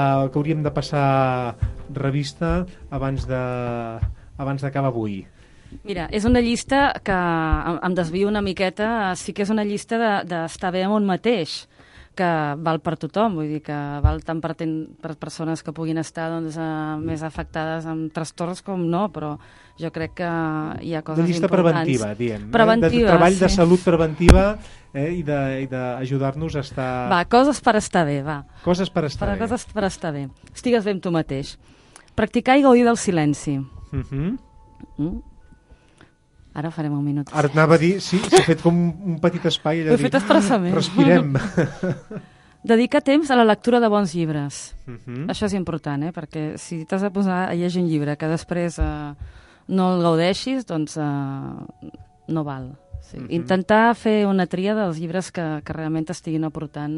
hauríem de passar revista abans d'acabar avui. Mira, és una llista que em desvio una miqueta, sí que és una llista d'estar bé amb un mateix, que val per tothom, vull dir que val tant per persones que puguin estar doncs, més afectades amb trastorns com no, però jo crec que hi ha coses importants. De llista preventiva, diem. Preventiva, de treball de sí. salut preventiva i d'ajudar-nos a estar... Va, coses per estar bé, va. Coses per estar bé. Coses per estar bé. Estigues bé amb tu mateix. Practicar i gaudir del silenci. Ara farem un minut. Ara anava a dir, sí, s'ha fet com un petit espai. Ho he fet expressament. Respirem. Dedicar temps a la lectura de bons llibres. Això és important, perquè si t'has de posar a llegir un llibre que després no el gaudeixis, doncs no val. Sí. Intentar fer una tria dels llibres que realment t'estiguin aportant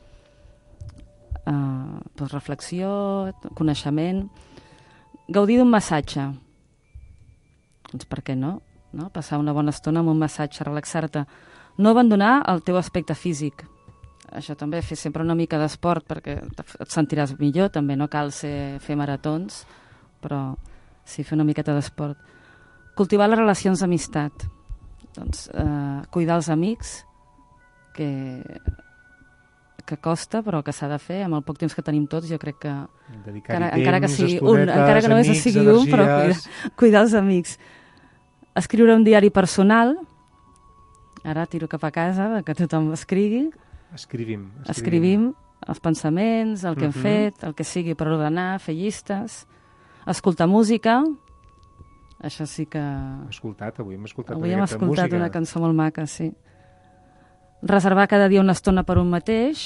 reflexió, coneixement. Gaudir d'un massatge. Doncs per què no? Passar una bona estona amb un massatge, relaxar-te. No abandonar el teu aspecte físic. Això també, fer sempre una mica d'esport perquè et sentiràs millor, també no cal fer maratons, però sí, fer una miqueta d'esport. Cultivar les relacions d'amistat. Doncs cuidar els amics, que costa, però que s'ha de fer, amb el poc temps que tenim tots, jo crec que encara que sigui un, encara que només sigui un, però cuidar els amics. Escriure un diari personal, ara tiro cap a casa, que tothom escrigui. Escrivim els pensaments, el que hem fet, el que sigui per ordenar, fer llistes, escoltar música, això sí que... Avui hem escoltat una cançó molt maca, sí. Reservar cada dia una estona per un mateix.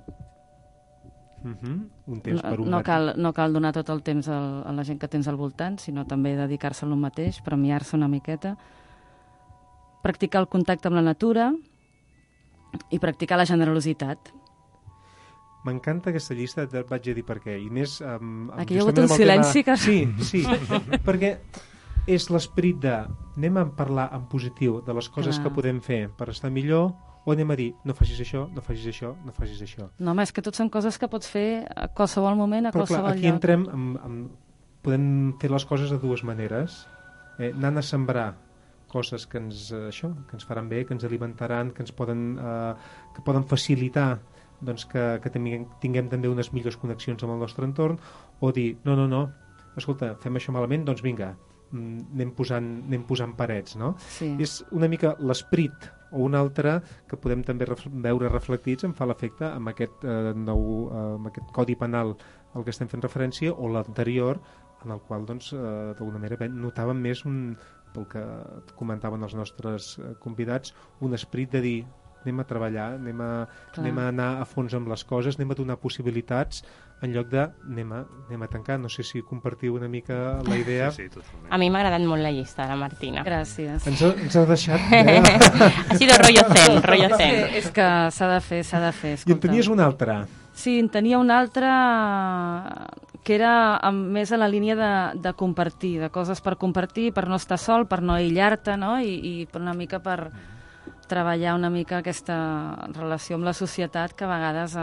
Un temps per un mateix. No cal donar tot el temps a la gent que tens al voltant, sinó també dedicar-se a un mateix, premiar-se una miqueta. Practicar el contacte amb la natura i practicar la generositat. M'encanta aquesta llista, et vaig a dir per què. Inés, aquí hi ha hagut un silenci que... Sí, perquè és l'esperit de anem a parlar en positiu de les coses que podem fer per estar millor, o anem a dir, no facis això, no facis això, no facis això. No, home, és que tot són coses que pots fer a qualsevol moment, a qualsevol lloc. Però clar, aquí entrem, podem fer les coses de dues maneres, anant a sembrar coses que ens faran bé, que ens alimentaran, que poden facilitar doncs, que tinguem també unes millors connexions amb el nostre entorn, o dir, no, escolta, fem això malament, doncs vinga, anem posant parets, no? Sí. És una mica l'esperit o un altre que podem també veure reflectits en fa l'efecte amb aquest amb aquest codi penal al que estem fent referència, o l'anterior, en el qual doncs, d'alguna manera notàvem més pel que comentaven els nostres convidats, un esperit de dir anem a treballar, anem a anar a fons amb les coses, anem a donar possibilitats en lloc de anem a tancar. No sé si compartiu una mica la idea. Sí, a mi m'ha agradat molt la llista, la Martina. Gràcies. Ens ha deixat... Ha sido rollo zen. És que s'ha de fer. I en tenies una altra. Sí, en tenia una altra que era més a la línia de compartir, de coses per compartir, per no estar sol, per no aïllar-te, no? I una mica per treballar una mica aquesta relació amb la societat que a vegades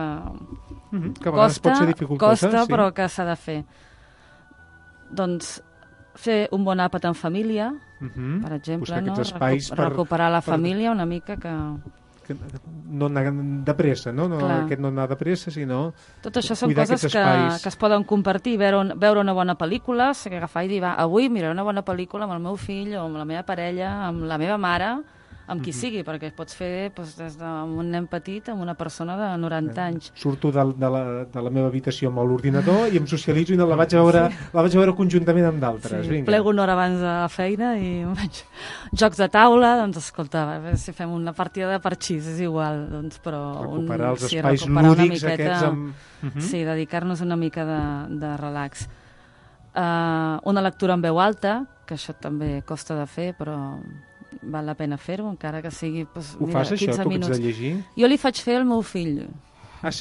costa, sí. Però que s'ha de fer. Doncs fer un bon àpat en família, per exemple, no? Recuperar la família una mica que no anar de pressa, no? Aquest no anar de pressa, sinó tot això són coses que es poden compartir, veure una bona pel·lícula, agafar i dir, avui miraré una bona pel·lícula amb el meu fill o amb la meva parella, amb la meva mare, amb qui sigui, perquè pots fer des d'un nen petit amb una persona de 90 anys. Surto de la meva habitació amb l'ordinador i em socialitzo i la vaig a veure conjuntament amb d'altres. Sí, plego una hora abans de la feina i vaig... Jocs de taula, doncs escolta, si fem una partida de parxís és igual, doncs, però... Recuperar els espais lúdics aquests amb... Sí, dedicar-nos una mica de relax. Una lectura en veu alta, que això també costa de fer, però val la pena fer-ho, encara que sigui ho fas, 15 això, minuts. De llegir? Jo li faig fer al meu fill. Ah, sí?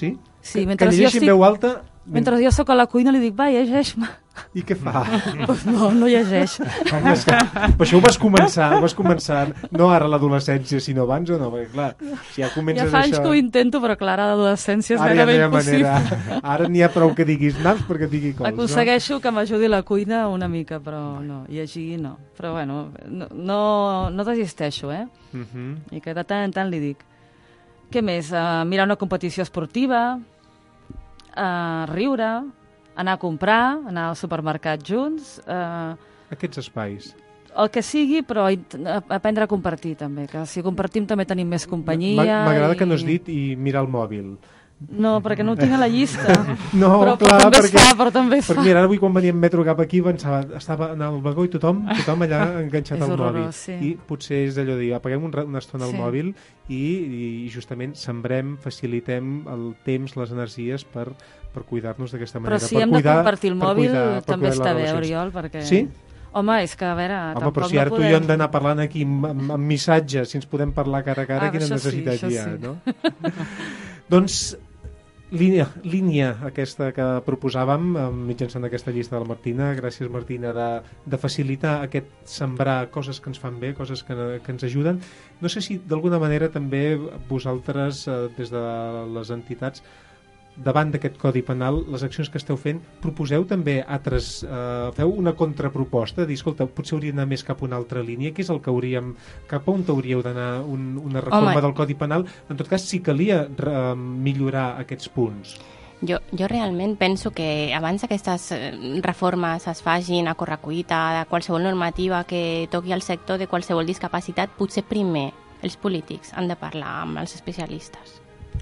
Sí, que llegeixi en veu alta... Mentre jo sóc a la cuina li dic, va, llegeix-me. I què fa? Pues no llegeix. Però això ho vas començar, no ara a l'adolescència, sinó abans o no? Perquè, clar, si ja comences ja fa anys que ho intento, però clar, a l'adolescència és gairebé impossible. Ara n'hi ha prou que diguis naps perquè et digui cols. Aconsegueixo que m'ajudi la cuina una mica, però no, llegir no. Però bueno, no desisteixo, I que de tant en tant li dic. Què més? Mirar una competició esportiva, riure, anar a comprar, anar al supermercat junts... Aquests espais. El que sigui, però aprendre a compartir també, que si compartim també tenim més companyia... M'agrada que no has dit i mirar el mòbil. No, perquè no ho tinc a la llista. No, però clar, també es fa. Perquè mira, ara avui quan venia en metro cap aquí estava en el vagó i tothom allà enganxat al mòbil. Sí. I potser és allò de dir, apaguem una estona al mòbil i justament sembrem, facilitem el temps, les energies per cuidar-nos d'aquesta manera. Però si hem de compartir el mòbil també està bé, Oriol, perquè... Sí? Home, és que, a veure, tampoc no podem... Home, però si ara tu i jo hem d'anar parlant aquí amb missatges, si ens podem parlar cara a cara, quina necessitat hi ha, no? Doncs línia aquesta que proposàvem mitjançant aquesta llista de la Martina, gràcies Martina, de facilitar aquest sembrar coses que ens fan bé, coses que ens ajuden. No sé si d'alguna manera també vosaltres des de les entitats, davant d'aquest codi penal, les accions que esteu fent, proposeu també altres, feu una contraproposta, dir, escolta, potser hauria d'anar més cap a una altra línia, què és el que cap a on hauríeu d'anar una reforma del codi penal? En tot cas, si calia millorar aquests punts. Jo realment penso que abans aquestes reformes es facin a correcuita, de qualsevol normativa que toqui el sector de qualsevol discapacitat, potser primer els polítics han de parlar amb els especialistes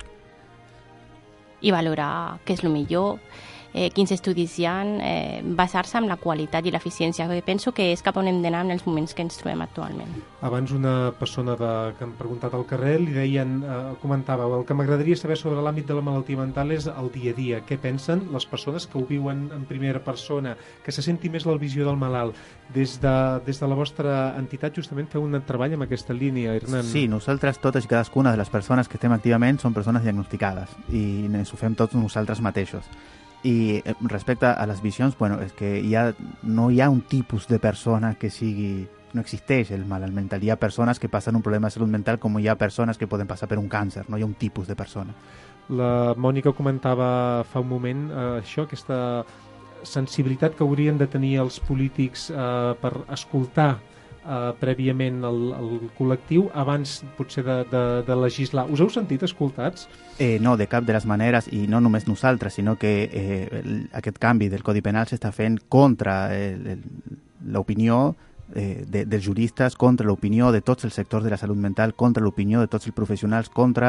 i valorar què és el millor, quins estudis hi ha, basar-se en la qualitat i l'eficiència. Penso que és cap on hem d'anar en els moments que ens trobem actualment. Abans una persona que hem preguntat al carrer li deien, comentava, el que m'agradaria saber sobre l'àmbit de la malaltia mental és el dia a dia. Què pensen les persones que ho viuen en primera persona, que se senti més la visió del malalt? Des de la vostra entitat justament feu un treball amb aquesta línia, Hernán. Sí, nosaltres totes i cadascuna de les persones que estem activament són persones diagnosticades i ho fem tots nosaltres mateixos. I respecte a les visions, bueno, és que no hi ha un tipus de persona que sigui... No existeix el malalt mental. Hi ha persones que passen un problema de salut mental com hi ha persones que poden passar per un càncer. No hi ha un tipus de persona. La Mònica comentava fa un moment això, aquesta sensibilitat que haurien de tenir els polítics per escoltar prèviament el col·lectiu abans potser de legislar. Us heu sentit escoltats? No, de cap de les maneres, i no només nosaltres, sinó que aquest canvi del Codi Penal s'està fent contra l'opinió dels juristes, contra l'opinió de tots els sectors de la salut mental, contra l'opinió de tots els professionals, contra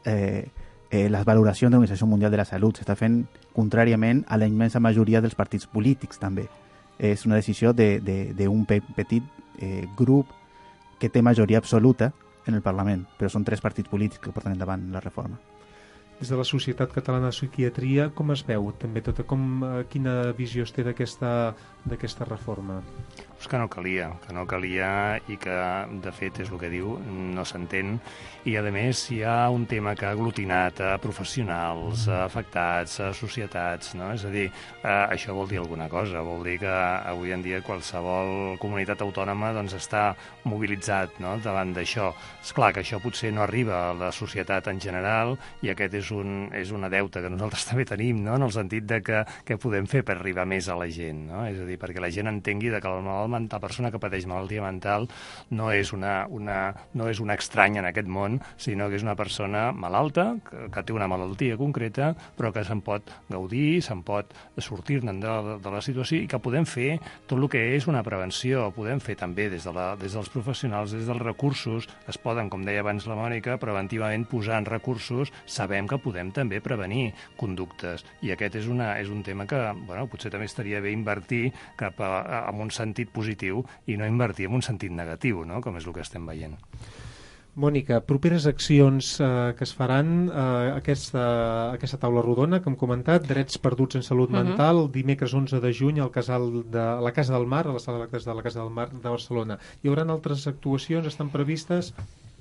les valoracions de l'Organització Mundial de la Salut. S'està fent contràriament a la immensa majoria dels partits polítics, també. És una decisió d'un petit grup que té majoria absoluta en el Parlament, però són 3 partits polítics que porten endavant la reforma. Des de la Societat Catalana de Psiquiatria, com es veu també quina visió es té d'aquesta reforma? Pues que no calia i que de fet és el que diu, no s'entén, i a més hi ha un tema que ha aglutinat a professionals, a afectats, a societats, no? És a dir, això vol dir alguna cosa, vol dir que avui en dia qualsevol comunitat autònoma doncs està mobilitzat, no?, davant d'això. És clar que això potser no arriba a la societat en general i aquest és una deuta que nosaltres també tenim, no?, en el sentit de que què podem fer per arribar més a la gent, no? És a dir, perquè la gent entengui que la persona que pateix malaltia mental no és una estranya en aquest món, sinó que és una persona malalta, que té una malaltia concreta, però que se'n pot gaudir, se'n pot sortir-ne de la situació i que podem fer tot el que és una prevenció, podem fer també des dels professionals, des dels recursos, es poden, com deia abans la Mònica, preventivament posar en recursos, sabem que podem també prevenir conductes, i aquest és un tema que, bueno, potser també estaria bé invertir cap en un sentit positiu i no invertir en un sentit negatiu, no?, com és el que estem veient. Mònica, properes accions que es faran, aquesta taula rodona que hem comentat, drets perduts en salut mental, el dimecres 11 de juny a la Casa del Mar, a la sala d'actes de la Casa del Mar de Barcelona. Hi haurà altres actuacions, estan previstes?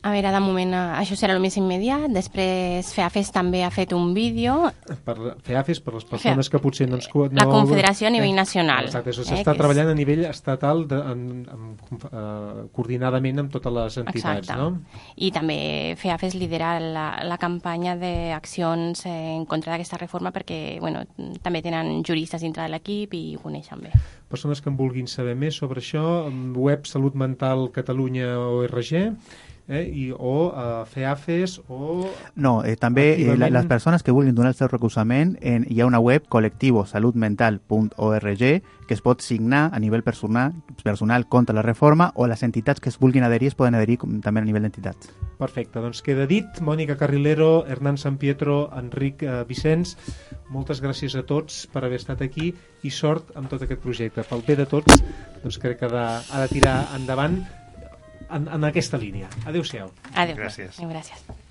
A veure, de moment això serà el més immediat. Després FEAFES també ha fet un vídeo. FEAFES, per les persones que potser no... La Confederació a nivell nacional. Exacte, això s'està treballant a nivell estatal coordinadament amb totes les entitats, exacte. No? I també FEAFES lidera la campanya d'accions en contra d'aquesta reforma perquè bueno, també tenen juristes dintre de l'equip i ho coneixen bé. Persones que en vulguin saber més sobre això, web Salut Mental Catalunya ORG, o FEAFES o... No, també les persones que vulguin donar el seu recolzament, hi ha una web colectivosaludmental.org que es pot signar a nivell personal contra la reforma, o les entitats que es vulguin adherir es poden adherir també a nivell d'entitats. Perfecte, doncs queda dit. Mònica Carrilero, Hernán San Pietro, Enric Vicenç, moltes gràcies a tots per haver estat aquí i sort amb tot aquest projecte. Pel bé de tots, doncs crec que ha de tirar endavant en aquesta línia. Adéu-siau. Adéu. Gràcies. Gràcies.